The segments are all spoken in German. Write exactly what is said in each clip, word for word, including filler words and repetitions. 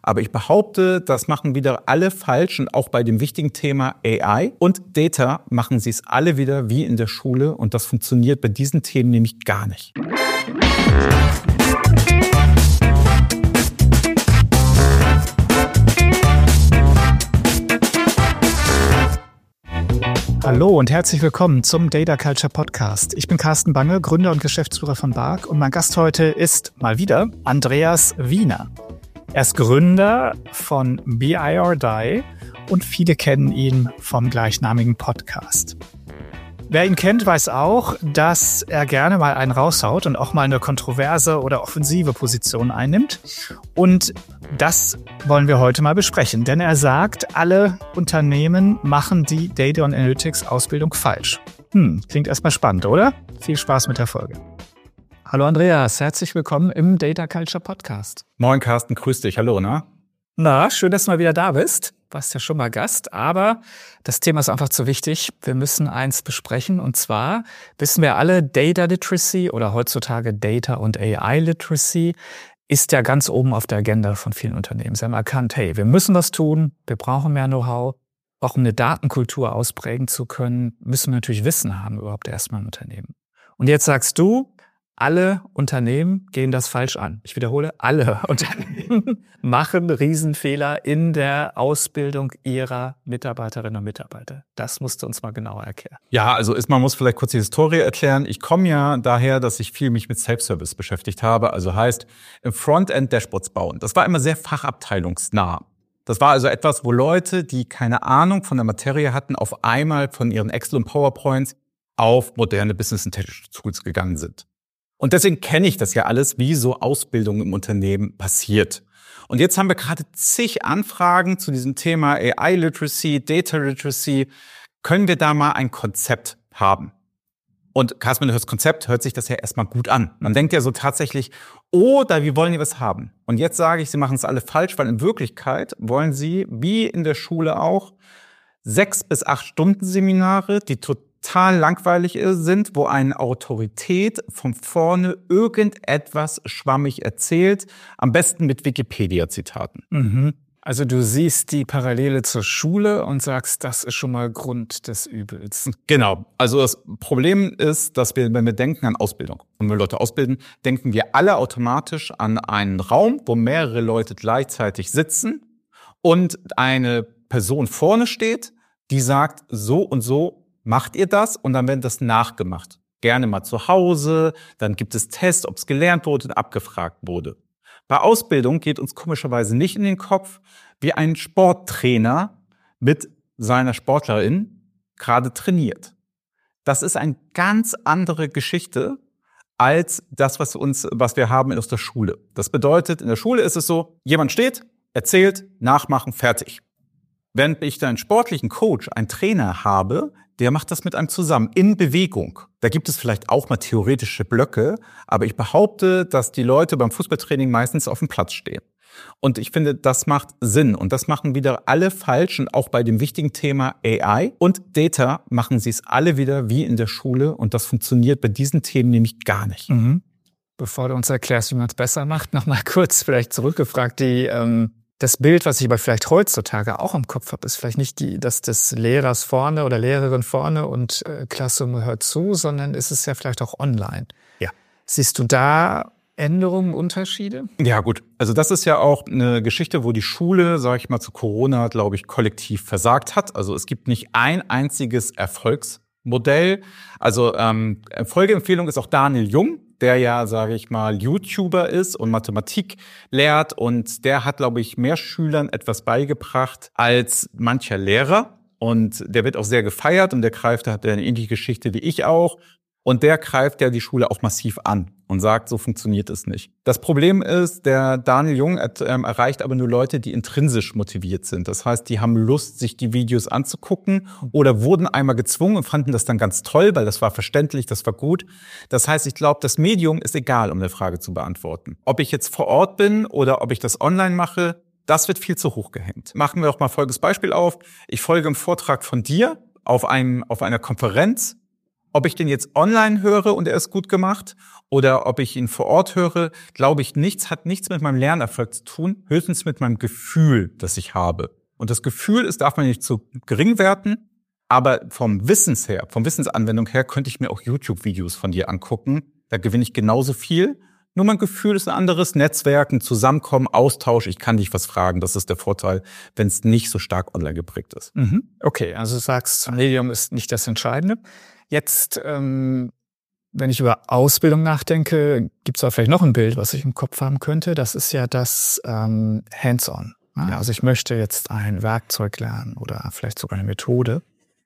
Aber ich behaupte, das machen wieder alle falsch und auch bei dem wichtigen Thema A I und Data machen sie es alle wieder wie in der Schule und das funktioniert bei diesen Themen nämlich gar nicht. Hallo und herzlich willkommen zum Data Culture Podcast. Ich bin Carsten Bange, Gründer und Geschäftsführer von B A R C und mein Gast heute ist mal wieder Andreas Wiener. Er ist Gründer von B I or Die und viele kennen ihn vom gleichnamigen Podcast. Wer ihn kennt, weiß auch, dass er gerne mal einen raushaut und auch mal eine kontroverse oder offensive Position einnimmt. Und das wollen wir heute mal besprechen, denn er sagt, alle Unternehmen machen die Data und Analytics Ausbildung falsch. Hm, klingt erstmal spannend, oder? Viel Spaß mit der Folge. Hallo Andreas, herzlich willkommen im Data Culture Podcast. Moin Carsten, grüß dich. Hallo, na? Na, schön, dass du mal wieder da bist. Warst ja schon mal Gast, aber das Thema ist einfach zu wichtig. Wir müssen eins besprechen und zwar wissen wir alle, Data Literacy oder heutzutage Data und A I Literacy ist ja ganz oben auf der Agenda von vielen Unternehmen. Sie haben erkannt, hey, wir müssen was tun, wir brauchen mehr Know-how. Auch um eine Datenkultur ausprägen zu können, müssen wir natürlich Wissen haben überhaupt erstmal im Unternehmen. Und jetzt sagst du, alle Unternehmen gehen das falsch an. Ich wiederhole, alle Unternehmen machen Riesenfehler in der Ausbildung ihrer Mitarbeiterinnen und Mitarbeiter. Das musst du uns mal genauer erklären. Ja, also ist, man muss vielleicht kurz die Historie erklären. Ich komme ja daher, dass ich viel mich mit Self-Service beschäftigt habe. Also heißt, im Frontend Dashboards bauen. Das war immer sehr fachabteilungsnah. Das war also etwas, wo Leute, die keine Ahnung von der Materie hatten, auf einmal von ihren Excel und PowerPoints auf moderne Business- und technische Tools gegangen sind. Und deswegen kenne ich das ja alles, wie so Ausbildung im Unternehmen passiert. Und jetzt haben wir gerade zig Anfragen zu diesem Thema A I-Literacy, Data-Literacy. Können wir da mal ein Konzept haben? Und Carsten, wenn du hörst Konzept, hört sich das ja erstmal gut an. Man denkt ja so tatsächlich, oh, da, wir wollen die was haben. Und jetzt sage ich, sie machen es alle falsch, weil in Wirklichkeit wollen sie, wie in der Schule auch, sechs bis acht Stunden Seminare, die total total langweilig sind, wo eine Autorität von vorne irgendetwas schwammig erzählt, am besten mit Wikipedia-Zitaten. Mhm. Also du siehst die Parallele zur Schule und sagst, das ist schon mal Grund des Übels. Genau. Also das Problem ist, dass wir, wenn wir denken an Ausbildung und wenn wir Leute ausbilden, denken wir alle automatisch an einen Raum, wo mehrere Leute gleichzeitig sitzen und eine Person vorne steht, die sagt, so und so macht ihr das? Und dann wird das nachgemacht. Gerne mal zu Hause, dann gibt es Tests, ob es gelernt wurde und abgefragt wurde. Bei Ausbildung geht uns komischerweise nicht in den Kopf, wie ein Sporttrainer mit seiner Sportlerin gerade trainiert. Das ist eine ganz andere Geschichte als das, was uns, was wir haben aus der Schule. Das bedeutet, in der Schule ist es so, jemand steht, erzählt, nachmachen, fertig. Wenn ich da einen sportlichen Coach, einen Trainer habe, der macht das mit einem zusammen, in Bewegung. Da gibt es vielleicht auch mal theoretische Blöcke, aber ich behaupte, dass die Leute beim Fußballtraining meistens auf dem Platz stehen. Und ich finde, das macht Sinn. Und das machen wieder alle falsch. Und auch bei dem wichtigen Thema A I und Data machen sie es alle wieder wie in der Schule. Und das funktioniert bei diesen Themen nämlich gar nicht. Mhm. Bevor du uns erklärst, wie man es besser macht, noch mal kurz vielleicht zurückgefragt, die ähm das Bild, was ich aber vielleicht heutzutage auch im Kopf habe, ist vielleicht nicht die, das des Lehrers vorne oder Lehrerin vorne und äh, Klasse hört zu, sondern ist es ja vielleicht auch online. Ja. Siehst du da Änderungen, Unterschiede? Ja gut, also das ist ja auch eine Geschichte, wo die Schule, sage ich mal, zu Corona, glaube ich, kollektiv versagt hat. Also es gibt nicht ein einziges Erfolgsmodell. Also ähm, Folgeempfehlung ist auch Daniel Jung, der ja, sage ich mal, YouTuber ist und Mathematik lehrt. Und der hat, glaube ich, mehr Schülern etwas beigebracht als mancher Lehrer. Und der wird auch sehr gefeiert und der greift, der hat eine ähnliche Geschichte wie ich auch. Und der greift ja die Schule auch massiv an und sagt, so funktioniert es nicht. Das Problem ist, der Daniel Jung ähm, erreicht aber nur Leute, die intrinsisch motiviert sind. Das heißt, die haben Lust, sich die Videos anzugucken oder wurden einmal gezwungen und fanden das dann ganz toll, weil das war verständlich, das war gut. Das heißt, ich glaube, das Medium ist egal, um eine Frage zu beantworten. Ob ich jetzt vor Ort bin oder ob ich das online mache, das wird viel zu hoch gehängt. Machen wir doch mal folgendes Beispiel auf. Ich folge im Vortrag von dir auf einem, auf einer Konferenz Ob ich den jetzt online höre und er ist gut gemacht oder ob ich ihn vor Ort höre, glaube ich, nichts hat nichts mit meinem Lernerfolg zu tun, höchstens mit meinem Gefühl, das ich habe. Und das Gefühl ist, darf man nicht zu gering werten, aber vom Wissens her, vom Wissensanwendung her, könnte ich mir auch YouTube-Videos von dir angucken. Da gewinne ich genauso viel. Nur mein Gefühl ist ein anderes. Netzwerken, Zusammenkommen, Austausch. Ich kann dich was fragen. Das ist der Vorteil, wenn es nicht so stark online geprägt ist. Mhm. Okay, also du sagst, Medium ist nicht das Entscheidende. Jetzt, ähm, wenn ich über Ausbildung nachdenke, gibt es da vielleicht noch ein Bild, was ich im Kopf haben könnte. Das ist ja das ähm, Hands-on. Ne? Ja. Also ich möchte jetzt ein Werkzeug lernen oder vielleicht sogar eine Methode.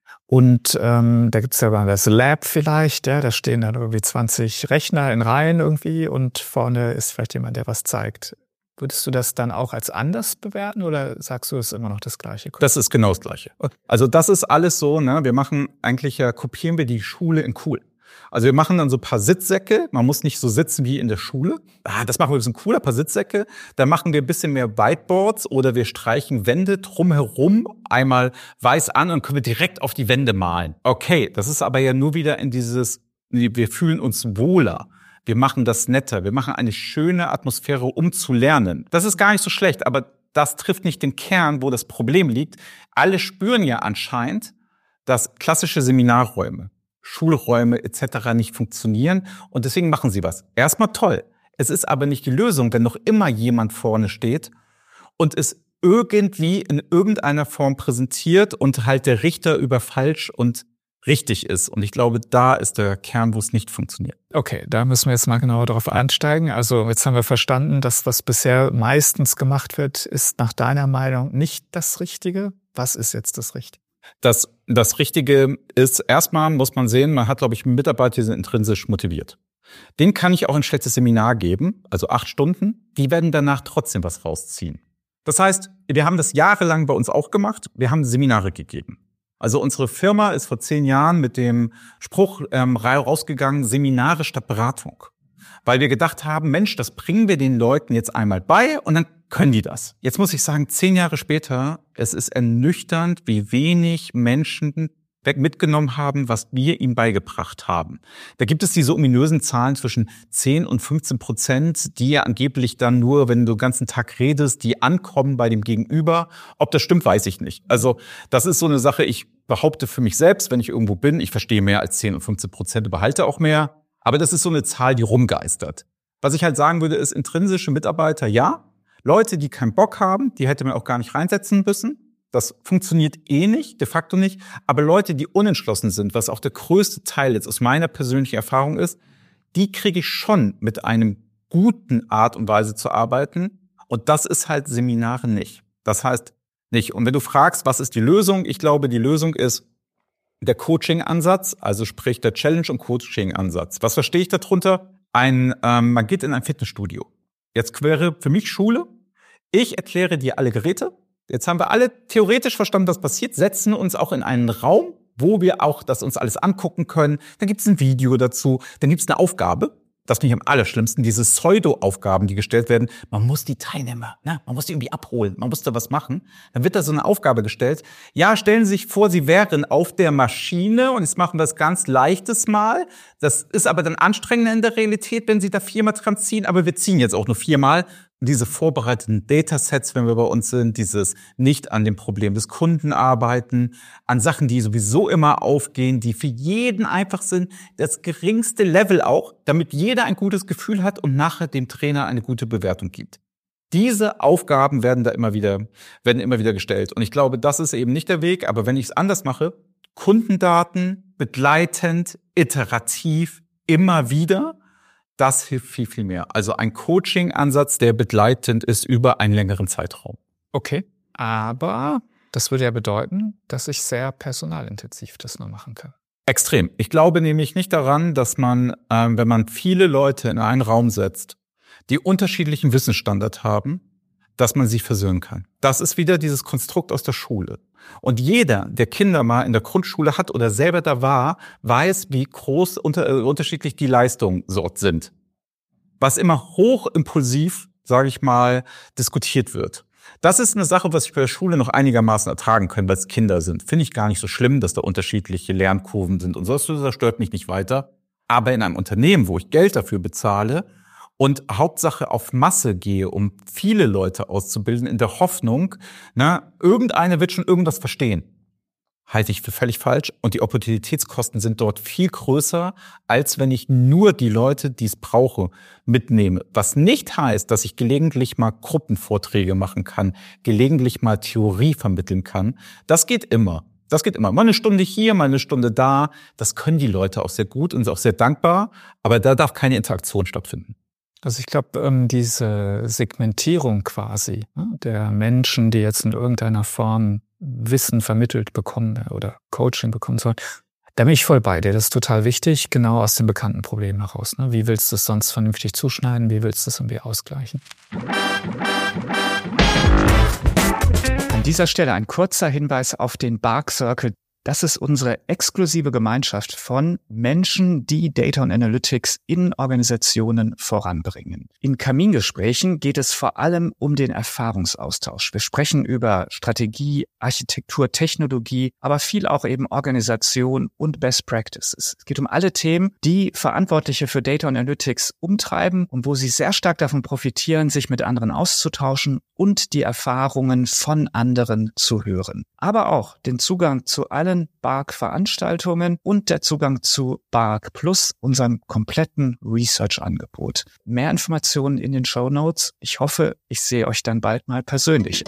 Und ähm, da gibt's ja mal das Lab vielleicht, ja, da stehen dann irgendwie zwanzig Rechner in Reihen irgendwie und vorne ist vielleicht jemand, der was zeigt. Würdest du das dann auch als anders bewerten oder sagst du, es ist immer noch das Gleiche? Das ist genau das Gleiche. Also das ist alles so, ne? Wir machen eigentlich ja, kopieren wir die Schule in cool. Also wir machen dann so ein paar Sitzsäcke. Man muss nicht so sitzen wie in der Schule. Ah, das machen wir ein bisschen cooler, ein paar Sitzsäcke. Dann machen wir ein bisschen mehr Whiteboards oder wir streichen Wände drumherum einmal weiß an und können wir direkt auf die Wände malen. Okay, das ist aber ja nur wieder in dieses, wir fühlen uns wohler. Wir machen das netter. Wir machen eine schöne Atmosphäre, um zu lernen. Das ist gar nicht so schlecht, aber das trifft nicht den Kern, wo das Problem liegt. Alle spüren ja anscheinend, dass klassische Seminarräume, Schulräume et cetera nicht funktionieren und deswegen machen sie was. Erstmal toll. Es ist aber nicht die Lösung, wenn noch immer jemand vorne steht und es irgendwie in irgendeiner Form präsentiert und halt der Richter über falsch und richtig ist. Und ich glaube, da ist der Kern, wo es nicht funktioniert. Okay, da müssen wir jetzt mal genauer drauf einsteigen. Also jetzt haben wir verstanden, dass was bisher meistens gemacht wird, ist nach deiner Meinung nicht das Richtige. Was ist jetzt das Richtige? Das, das Richtige ist, erstmal muss man sehen, man hat, glaube ich, Mitarbeiter, die sind intrinsisch motiviert. Den kann ich auch ein schlechtes Seminar geben, also acht Stunden. Die werden danach trotzdem was rausziehen. Das heißt, wir haben das jahrelang bei uns auch gemacht. Wir haben Seminare gegeben. Also unsere Firma ist vor zehn Jahren mit dem Spruch ähm, rausgegangen, Seminare statt Beratung. Weil wir gedacht haben, Mensch, das bringen wir den Leuten jetzt einmal bei und dann können die das. Jetzt muss ich sagen, zehn Jahre später, es ist ernüchternd, wie wenig Menschen mitgenommen haben, was wir ihnen beigebracht haben. Da gibt es diese ominösen Zahlen zwischen zehn und fünfzehn Prozent, die ja angeblich dann nur, wenn du den ganzen Tag redest, die ankommen bei dem Gegenüber. Ob das stimmt, weiß ich nicht. Also das ist so eine Sache, ich behaupte für mich selbst, wenn ich irgendwo bin, ich verstehe mehr als zehn und fünfzehn Prozent, behalte auch mehr. Aber das ist so eine Zahl, die rumgeistert. Was ich halt sagen würde, ist intrinsische Mitarbeiter, ja. Leute, die keinen Bock haben, die hätte man auch gar nicht reinsetzen müssen. Das funktioniert eh nicht, de facto nicht. Aber Leute, die unentschlossen sind, was auch der größte Teil jetzt aus meiner persönlichen Erfahrung ist, die kriege ich schon mit einem guten Art und Weise zu arbeiten. Und das ist halt Seminare nicht. Das heißt nicht. Und wenn du fragst, was ist die Lösung? Ich glaube, die Lösung ist der Coaching-Ansatz, also sprich der Challenge- und Coaching-Ansatz. Was verstehe ich darunter? Ein, ähm, man geht in ein Fitnessstudio. Jetzt wäre für mich Schule. Ich erkläre dir alle Geräte. Jetzt haben wir alle theoretisch verstanden, was passiert, setzen uns auch in einen Raum, wo wir auch das uns alles angucken können. Dann gibt es ein Video dazu, dann gibt es eine Aufgabe. Das finde ich am allerschlimmsten, diese Pseudo-Aufgaben, die gestellt werden. Man muss die Teilnehmer, ne, man muss die irgendwie abholen, man muss da was machen. Dann wird da so eine Aufgabe gestellt. Ja, stellen Sie sich vor, Sie wären auf der Maschine und jetzt machen wir das ganz leichtes Mal. Das ist aber dann anstrengender in der Realität, wenn Sie da viermal dran ziehen. Aber wir ziehen jetzt auch nur viermal. Diese vorbereiteten Datasets, wenn wir bei uns sind, dieses nicht an dem Problem des Kunden arbeiten, an Sachen, die sowieso immer aufgehen, die für jeden einfach sind, das geringste Level auch, damit jeder ein gutes Gefühl hat und nachher dem Trainer eine gute Bewertung gibt. Diese Aufgaben werden da immer wieder, werden immer wieder gestellt. Und ich glaube, das ist eben nicht der Weg. Aber wenn ich es anders mache, Kundendaten, begleitend, iterativ, immer wieder, das hilft viel, viel mehr. Also ein Coaching-Ansatz, der begleitend ist über einen längeren Zeitraum. Okay, aber das würde ja bedeuten, dass ich sehr personalintensiv das nur machen kann. Extrem. Ich glaube nämlich nicht daran, dass man, ähm, wenn man viele Leute in einen Raum setzt, die unterschiedlichen Wissensstandard haben, dass man sie versöhnen kann. Das ist wieder dieses Konstrukt aus der Schule. Und jeder, der Kinder mal in der Grundschule hat oder selber da war, weiß, wie groß unter, äh, unterschiedlich die Leistungen dort sind. Was immer hochimpulsiv, sage ich mal, diskutiert wird. Das ist eine Sache, was ich bei der Schule noch einigermaßen ertragen können, weil es Kinder sind. Finde ich gar nicht so schlimm, dass da unterschiedliche Lernkurven sind und so. Das stört mich nicht weiter. Aber in einem Unternehmen, wo ich Geld dafür bezahle und Hauptsache auf Masse gehe, um viele Leute auszubilden, in der Hoffnung, na, irgendeiner wird schon irgendwas verstehen, halte ich für völlig falsch. Und die Opportunitätskosten sind dort viel größer, als wenn ich nur die Leute, die es brauche, mitnehme. Was nicht heißt, dass ich gelegentlich mal Gruppenvorträge machen kann, gelegentlich mal Theorie vermitteln kann. Das geht immer. Das geht immer. Mal eine Stunde hier, mal eine Stunde da. Das können die Leute auch sehr gut und sind auch sehr dankbar. Aber da darf keine Interaktion stattfinden. Also ich glaube, diese Segmentierung quasi der Menschen, die jetzt in irgendeiner Form Wissen vermittelt bekommen oder Coaching bekommen sollen, da bin ich voll bei dir. Das ist total wichtig, genau aus dem bekannten Problem heraus. Wie willst du es sonst vernünftig zuschneiden? Wie willst du es irgendwie ausgleichen? An dieser Stelle ein kurzer Hinweis auf den Bark Circle. Das ist unsere exklusive Gemeinschaft von Menschen, die Data und Analytics in Organisationen voranbringen. In Kamingesprächen geht es vor allem um den Erfahrungsaustausch. Wir sprechen über Strategie, Architektur, Technologie, aber viel auch eben Organisation und Best Practices. Es geht um alle Themen, die Verantwortliche für Data und Analytics umtreiben und wo sie sehr stark davon profitieren, sich mit anderen auszutauschen und die Erfahrungen von anderen zu hören. Aber auch den Zugang zu allen Bark-Veranstaltungen und der Zugang zu Bark Plus, unserem kompletten Research-Angebot. Mehr Informationen in den Shownotes. Ich hoffe, ich sehe euch dann bald mal persönlich.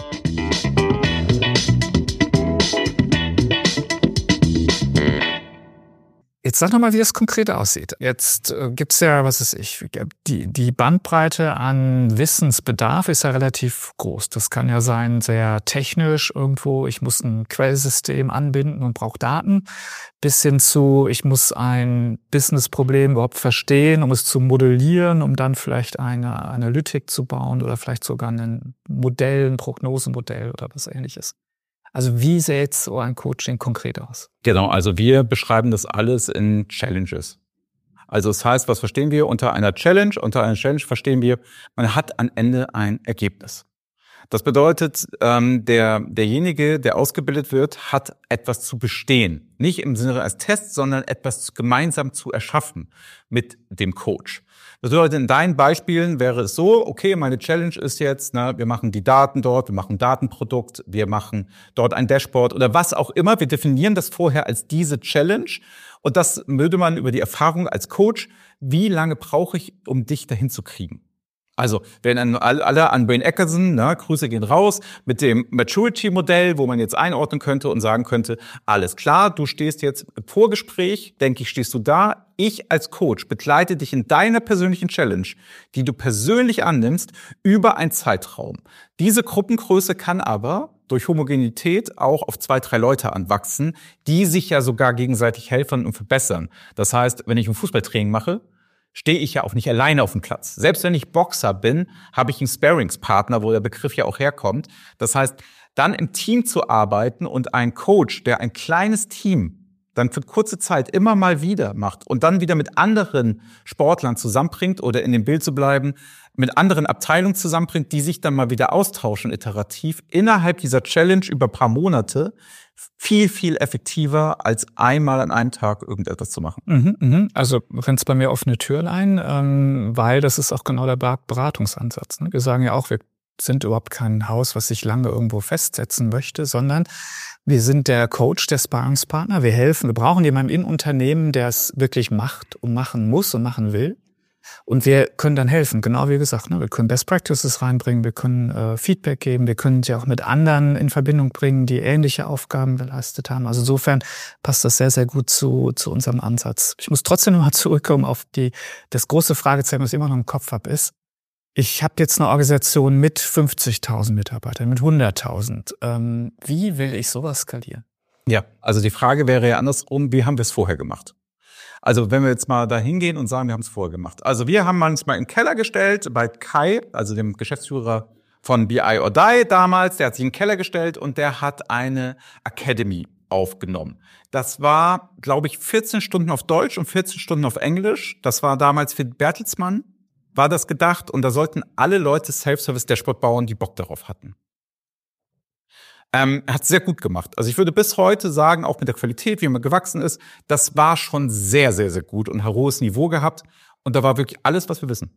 Jetzt sag noch mal, wie das konkret aussieht. Jetzt äh, gibt's ja, was weiß ich, die, die Bandbreite an Wissensbedarf ist ja relativ groß. Das kann ja sein, sehr technisch irgendwo, ich muss ein Quellsystem anbinden und brauche Daten, bis hin zu, ich muss ein Businessproblem überhaupt verstehen, um es zu modellieren, um dann vielleicht eine Analytik zu bauen oder vielleicht sogar ein Modell, ein Prognosemodell oder was Ähnliches. Also wie sieht so ein Coaching konkret aus? Genau, also wir beschreiben das alles in Challenges. Also das heißt, was verstehen wir unter einer Challenge? Unter einer Challenge verstehen wir, man hat am Ende ein Ergebnis. Das bedeutet, ähm, der derjenige, der ausgebildet wird, hat etwas zu bestehen. Nicht im Sinne als Test, sondern etwas gemeinsam zu erschaffen mit dem Coach. Das bedeutet, in deinen Beispielen wäre es so, okay, meine Challenge ist jetzt, na, wir machen die Daten dort, wir machen ein Datenprodukt, wir machen dort ein Dashboard oder was auch immer. Wir definieren das vorher als diese Challenge. Und das würde man über die Erfahrung als Coach, wie lange brauche ich, um dich dahin zu kriegen? Also, wenn alle an Brain Eckerson, ne, Grüße gehen raus, mit dem Maturity-Modell, wo man jetzt einordnen könnte und sagen könnte, alles klar, du stehst jetzt im Vorgespräch, denke ich, stehst du da. Ich als Coach begleite dich in deiner persönlichen Challenge, die du persönlich annimmst, über einen Zeitraum. Diese Gruppengröße kann aber durch Homogenität auch auf zwei, drei Leute anwachsen, die sich ja sogar gegenseitig helfen und verbessern. Das heißt, wenn ich ein Fußballtraining mache, stehe ich ja auch nicht alleine auf dem Platz. Selbst wenn ich Boxer bin, habe ich einen Sparringspartner, wo der Begriff ja auch herkommt. Das heißt, dann im Team zu arbeiten und ein Coach, der ein kleines Team dann für kurze Zeit immer mal wieder macht und dann wieder mit anderen Sportlern zusammenbringt oder in dem Bild zu bleiben, mit anderen Abteilungen zusammenbringt, die sich dann mal wieder austauschen, iterativ, innerhalb dieser Challenge über ein paar Monate, viel, viel effektiver, als einmal an einem Tag irgendetwas zu machen. Mhm, mhm. Also rennst bei mir offene Türlein, ähm, weil das ist auch genau der Beratungsansatz. Ne? Wir sagen ja auch, wir sind überhaupt kein Haus, was sich lange irgendwo festsetzen möchte, sondern wir sind der Coach, der Sparringspartner. Wir helfen, wir brauchen jemanden im Unternehmen, der es wirklich macht und machen muss und machen will. Und wir können dann helfen, genau wie gesagt, ne? Wir können Best Practices reinbringen, wir können äh, Feedback geben, wir können sie auch mit anderen in Verbindung bringen, die ähnliche Aufgaben geleistet haben. Also insofern passt das sehr, sehr gut zu zu unserem Ansatz. Ich muss trotzdem noch mal zurückkommen auf die das große Fragezeichen, was ich immer noch im Kopf habe, ist, ich habe jetzt eine Organisation mit fünfzigtausend Mitarbeitern, mit hunderttausend. Ähm, wie will ich sowas skalieren? Ja, also die Frage wäre ja andersrum, wie haben wir es vorher gemacht? Also wenn wir jetzt mal da hingehen und sagen, wir haben es vorher gemacht. Also wir haben uns mal in den Keller gestellt bei Kai, also dem Geschäftsführer von B I or Die damals. Der hat sich in den Keller gestellt und der hat eine Academy aufgenommen. Das war, glaube ich, vierzehn Stunden auf Deutsch und vierzehn Stunden auf Englisch. Das war damals für Bertelsmann, war das gedacht. Und da sollten alle Leute Self-Service-Dashboard bauen, die Bock darauf hatten. Ähm, er hat es sehr gut gemacht. Also ich würde bis heute sagen, auch mit der Qualität, wie man gewachsen ist, das war schon sehr, sehr, sehr gut und ein hohes Niveau gehabt. Und da war wirklich alles, was wir wissen.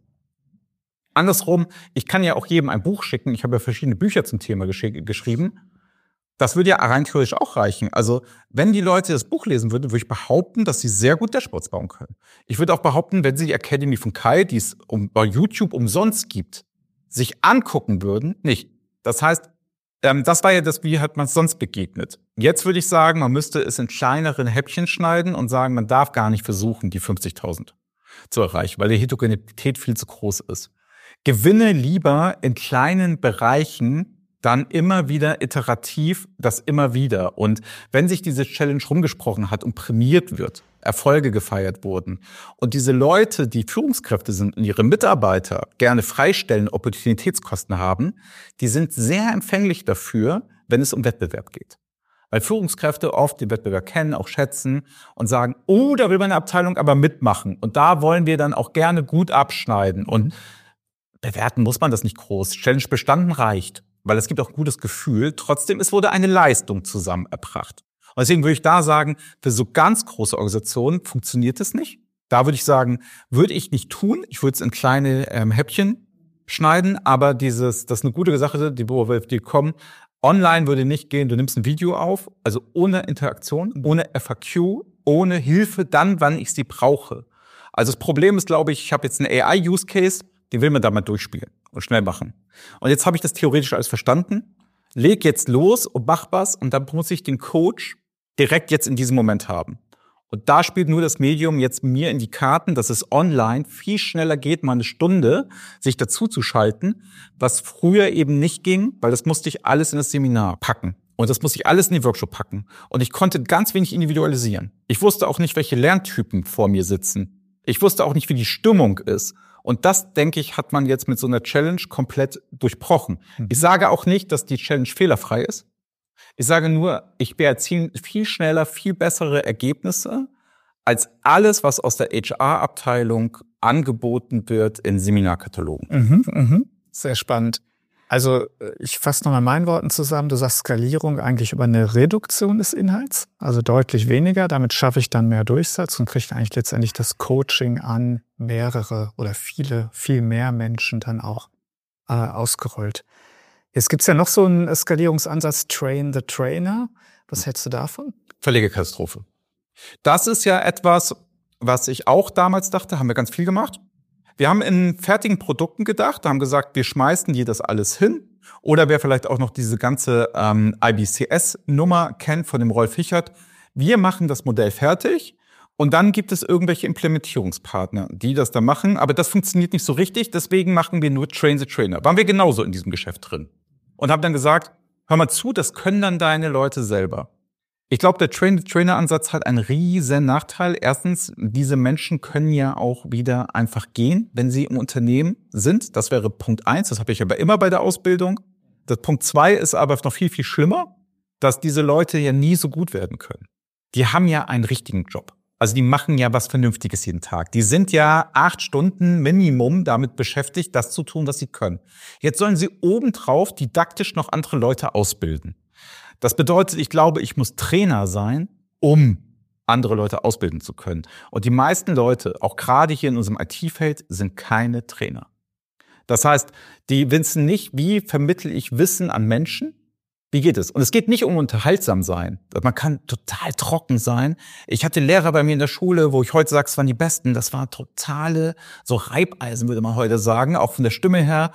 Andersrum, ich kann ja auch jedem ein Buch schicken. Ich habe ja verschiedene Bücher zum Thema gesch- geschrieben. Das würde ja rein theoretisch auch reichen. Also wenn die Leute das Buch lesen würden, würde ich behaupten, dass sie sehr gut Dashboards bauen können. Ich würde auch behaupten, wenn sie die Academy von Kai, die es um, bei YouTube umsonst gibt, sich angucken würden, nicht. Das heißt, ähm, das war ja das, wie hat man es sonst begegnet. Jetzt würde ich sagen, man müsste es in kleineren Häppchen schneiden und sagen, man darf gar nicht versuchen, die fünfzigtausend zu erreichen, weil die Heterogenität viel zu groß ist. Gewinne lieber in kleinen Bereichen dann immer wieder iterativ das immer wieder. Und wenn sich diese Challenge rumgesprochen hat und prämiert wird, Erfolge gefeiert wurden und diese Leute, die Führungskräfte sind und ihre Mitarbeiter gerne freistellen, Opportunitätskosten haben, die sind sehr empfänglich dafür, wenn es um Wettbewerb geht. Weil Führungskräfte oft den Wettbewerb kennen, auch schätzen und sagen, oh, da will meine Abteilung aber mitmachen. Und da wollen wir dann auch gerne gut abschneiden. Und bewerten muss man das nicht groß. Challenge bestanden reicht. Weil es gibt auch ein gutes Gefühl. Trotzdem, es wurde eine Leistung zusammen erbracht. Und deswegen würde ich da sagen, für so ganz große Organisationen funktioniert es nicht. Da würde ich sagen, würde ich nicht tun. Ich würde es in kleine ähm, Häppchen schneiden. Aber dieses, das ist eine gute Sache, die, wo wir die kommen. Online würde nicht gehen. Du nimmst ein Video auf, also ohne Interaktion, ohne F A Q, ohne Hilfe, dann, wann ich sie brauche. Also das Problem ist, glaube ich, ich habe jetzt einen A I-Use-Case, den will man da mal durchspielen und schnell machen. Und jetzt habe ich das theoretisch alles verstanden, leg jetzt los und mach was und dann muss ich den Coach direkt jetzt in diesem Moment haben. Und da spielt nur das Medium jetzt mir in die Karten, dass es online viel schneller geht, mal eine Stunde sich dazu zu schalten, was früher eben nicht ging, weil das musste ich alles in das Seminar packen. Und das musste ich alles in den Workshop packen. Und ich konnte ganz wenig individualisieren. Ich wusste auch nicht, welche Lerntypen vor mir sitzen. Ich wusste auch nicht, wie die Stimmung ist. Und das, denke ich, hat man jetzt mit so einer Challenge komplett durchbrochen. Ich sage auch nicht, dass die Challenge fehlerfrei ist. Ich sage nur, ich erziele viel schneller, viel bessere Ergebnisse als alles, was aus der H R-Abteilung angeboten wird in Seminarkatalogen. Mhm, mhm. Sehr spannend. Also ich fasse nochmal in meinen Worten zusammen. Du sagst Skalierung eigentlich über eine Reduktion des Inhalts, also deutlich weniger. Damit schaffe ich dann mehr Durchsatz und kriege eigentlich letztendlich das Coaching an mehrere oder viele, viel mehr Menschen dann auch äh, ausgerollt. Jetzt gibt's ja noch so einen Skalierungsansatz, Train the Trainer. Was hältst du davon? Völlige Katastrophe. Das ist ja etwas, was ich auch damals dachte, haben wir ganz viel gemacht. Wir haben in fertigen Produkten gedacht, haben gesagt, wir schmeißen dir das alles hin. Oder wer vielleicht auch noch diese ganze ähm, I B C S-Nummer kennt von dem Rolf Hichert. Wir machen das Modell fertig und dann gibt es irgendwelche Implementierungspartner, die das da machen. Aber das funktioniert nicht so richtig, deswegen machen wir nur Train the Trainer. Waren wir genauso in diesem Geschäft drin. Und haben dann gesagt, hör mal zu, das können dann deine Leute selber. Ich glaube, der Train-the-Trainer-Ansatz hat einen riesen Nachteil. Erstens, diese Menschen können ja auch wieder einfach gehen, wenn sie im Unternehmen sind. Das wäre Punkt eins. Das habe ich aber immer bei der Ausbildung. Das Punkt zwei ist aber noch viel, viel schlimmer, dass diese Leute ja nie so gut werden können. Die haben ja einen richtigen Job. Also die machen ja was Vernünftiges jeden Tag. Die sind ja acht Stunden Minimum damit beschäftigt, das zu tun, was sie können. Jetzt sollen sie obendrauf didaktisch noch andere Leute ausbilden. Das bedeutet, ich glaube, ich muss Trainer sein, um andere Leute ausbilden zu können. Und die meisten Leute, auch gerade hier in unserem I T-Feld, sind keine Trainer. Das heißt, die wissen nicht, wie vermittle ich Wissen an Menschen. Wie geht es? Und es geht nicht um unterhaltsam sein. Man kann total trocken sein. Ich hatte Lehrer bei mir in der Schule, wo ich heute sage, es waren die Besten. Das war totale, so Reibeisen, würde man heute sagen, auch von der Stimme her.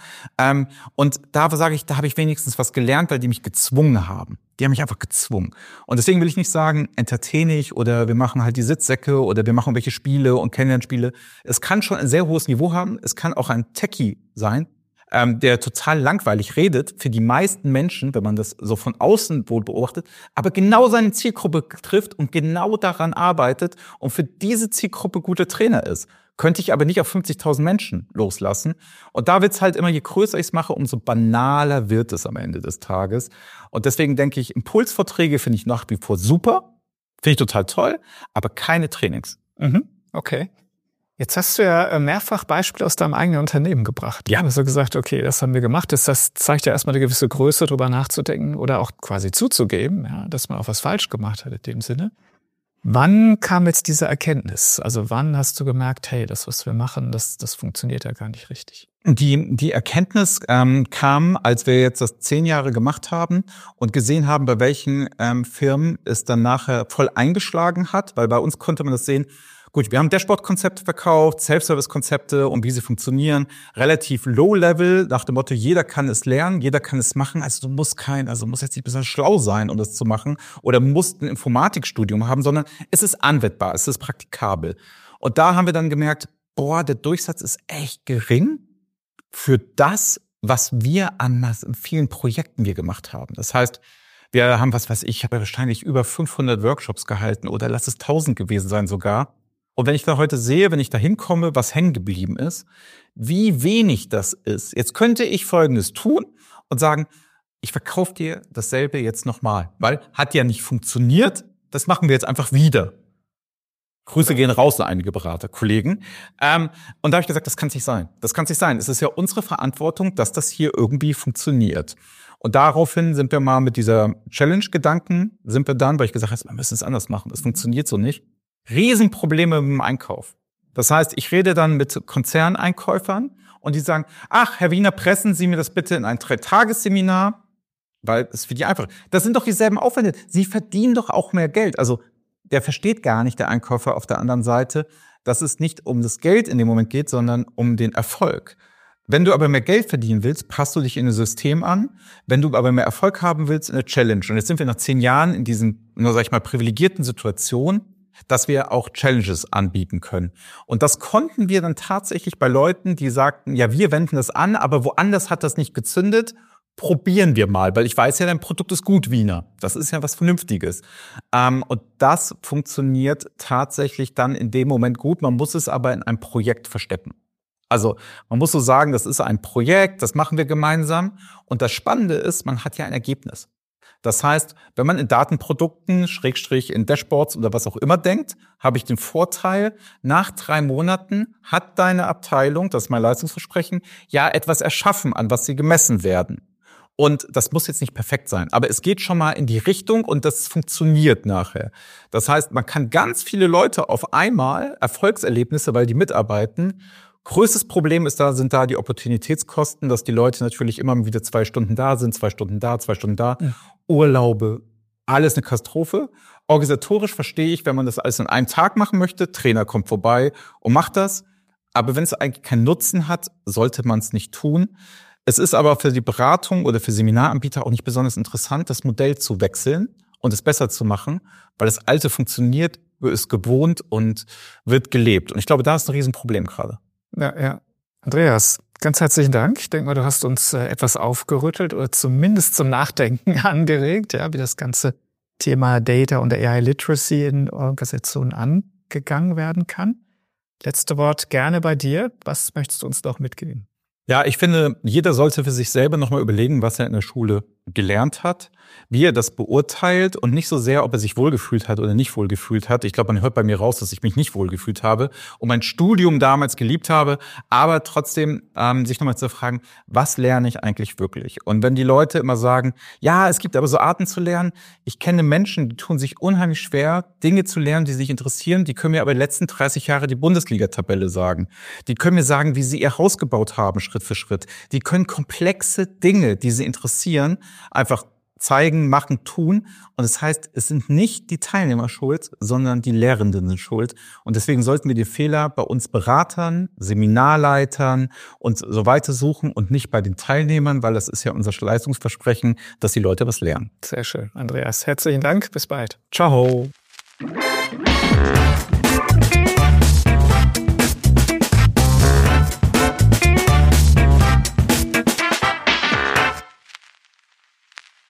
Und da sage ich, da habe ich wenigstens was gelernt, weil die mich gezwungen haben. Die haben mich einfach gezwungen. Und deswegen will ich nicht sagen, entertaine ich oder wir machen halt die Sitzsäcke oder wir machen welche Spiele und Kennenlernspiele. Es kann schon ein sehr hohes Niveau haben. Es kann auch ein Techie sein, ähm, der total langweilig redet für die meisten Menschen, wenn man das so von außen wohl beobachtet, aber genau seine Zielgruppe trifft und genau daran arbeitet und für diese Zielgruppe guter Trainer ist. Könnte ich aber nicht auf fünfzigtausend Menschen loslassen. Und da wird's halt immer, je größer ich es mache, umso banaler wird es am Ende des Tages. Und deswegen denke ich, Impulsvorträge finde ich nach wie vor super, finde ich total toll, aber keine Trainings. Mhm, okay. Jetzt hast du ja mehrfach Beispiele aus deinem eigenen Unternehmen gebracht. Ja. Du hast gesagt, okay, das haben wir gemacht. Das, das zeigt ja erstmal eine gewisse Größe, darüber nachzudenken oder auch quasi zuzugeben, ja, dass man auch was falsch gemacht hat in dem Sinne. Wann kam jetzt diese Erkenntnis? Also wann hast du gemerkt, hey, das, was wir machen, das, das funktioniert ja gar nicht richtig? Die, die Erkenntnis ähm, kam, als wir jetzt das zehn Jahre gemacht haben und gesehen haben, bei welchen ähm, Firmen es dann nachher voll eingeschlagen hat, weil bei uns konnte man das sehen. Gut, wir haben Dashboard-Konzepte verkauft, Self-Service-Konzepte und wie sie funktionieren. Relativ low-level, nach dem Motto, jeder kann es lernen, jeder kann es machen. Also du musst kein, also du musst jetzt nicht besonders schlau sein, um das zu machen. Oder musst ein Informatikstudium haben, sondern es ist anwendbar, es ist praktikabel. Und da haben wir dann gemerkt, boah, der Durchsatz ist echt gering für das, was wir an vielen Projekten wir gemacht haben. Das heißt, wir haben, was weiß ich, ich habe wahrscheinlich über fünfhundert Workshops gehalten oder lass es tausend gewesen sein sogar. Und wenn ich da heute sehe, wenn ich da hinkomme, was hängen geblieben ist, wie wenig das ist. Jetzt könnte ich Folgendes tun und sagen, ich verkaufe dir dasselbe jetzt nochmal, weil hat ja nicht funktioniert, das machen wir jetzt einfach wieder. Grüße gehen raus an einige Berater, Kollegen. Ähm, und da habe ich gesagt, das kann es nicht sein. Das kann es nicht sein. Es ist ja unsere Verantwortung, dass das hier irgendwie funktioniert. Und daraufhin sind wir mal mit dieser Challenge-Gedanken, sind wir dann, weil ich gesagt habe, wir müssen es anders machen. Das funktioniert so nicht. Riesenprobleme mit dem Einkauf. Das heißt, ich rede dann mit Konzerneinkäufern und die sagen, ach, Herr Wiener, pressen Sie mir das bitte in ein Dreitagesseminar, weil es für die einfach. Das sind doch dieselben Aufwände. Sie verdienen doch auch mehr Geld. Also der versteht gar nicht, der Einkäufer auf der anderen Seite, dass es nicht um das Geld in dem Moment geht, sondern um den Erfolg. Wenn du aber mehr Geld verdienen willst, passt du dich in ein System an. Wenn du aber mehr Erfolg haben willst, in eine Challenge. Und jetzt sind wir nach zehn Jahren in diesen, nur sag ich mal, privilegierten Situation, dass wir auch Challenges anbieten können. Und das konnten wir dann tatsächlich bei Leuten, die sagten, ja, wir wenden das an, aber woanders hat das nicht gezündet. Probieren wir mal, weil ich weiß ja, dein Produkt ist gut, Wiener. Das ist ja was Vernünftiges. Ähm, und das funktioniert tatsächlich dann in dem Moment gut. Man muss es aber in einem Projekt verstecken. Also man muss so sagen, das ist ein Projekt, das machen wir gemeinsam. Und das Spannende ist, man hat ja ein Ergebnis. Das heißt, wenn man in Datenprodukten, Schrägstrich in Dashboards oder was auch immer denkt, habe ich den Vorteil, nach drei Monaten hat deine Abteilung, das ist mein Leistungsversprechen, ja etwas erschaffen, an was sie gemessen werden. Und das muss jetzt nicht perfekt sein, aber es geht schon mal in die Richtung und das funktioniert nachher. Das heißt, man kann ganz viele Leute auf einmal, Erfolgserlebnisse, weil die mitarbeiten. Größtes Problem ist da, sind da die Opportunitätskosten, dass die Leute natürlich immer wieder zwei Stunden da sind, zwei Stunden da, zwei Stunden da. Ja. Urlaube, alles eine Katastrophe. Organisatorisch verstehe ich, wenn man das alles in einem Tag machen möchte, Trainer kommt vorbei und macht das. Aber wenn es eigentlich keinen Nutzen hat, sollte man es nicht tun. Es ist aber für die Beratung oder für Seminaranbieter auch nicht besonders interessant, das Modell zu wechseln und es besser zu machen, weil das Alte funktioniert, ist gewohnt und wird gelebt. Und ich glaube, da ist ein Riesenproblem gerade. Ja, ja. Andreas, ganz herzlichen Dank. Ich denke mal, du hast uns äh, etwas aufgerüttelt oder zumindest zum Nachdenken angeregt, ja, wie das ganze Thema Data und A I Literacy in Organisationen angegangen werden kann. Letzte Wort gerne bei dir. Was möchtest du uns noch mitgeben? Ja, ich finde, jeder sollte für sich selber nochmal überlegen, was er in der Schule gelernt hat, wie er das beurteilt und nicht so sehr, ob er sich wohlgefühlt hat oder nicht wohlgefühlt hat. Ich glaube, man hört bei mir raus, dass ich mich nicht wohlgefühlt habe und mein Studium damals geliebt habe, aber trotzdem ähm, sich nochmal zu fragen, was lerne ich eigentlich wirklich? Und wenn die Leute immer sagen, ja, es gibt aber so Arten zu lernen, ich kenne Menschen, die tun sich unheimlich schwer, Dinge zu lernen, die sich interessieren, die können mir aber die letzten dreißig Jahre die Bundesliga-Tabelle sagen. Die können mir sagen, wie sie ihr Haus gebaut haben, Schritt für Schritt. Die können komplexe Dinge, die sie interessieren, einfach zeigen, machen, tun. Und das heißt, es sind nicht die Teilnehmer schuld, sondern die Lehrenden sind schuld. Und deswegen sollten wir die Fehler bei uns Beratern, Seminarleitern und so weiter suchen und nicht bei den Teilnehmern, weil das ist ja unser Leistungsversprechen, dass die Leute was lernen. Sehr schön. Andreas, herzlichen Dank. Bis bald. Ciao.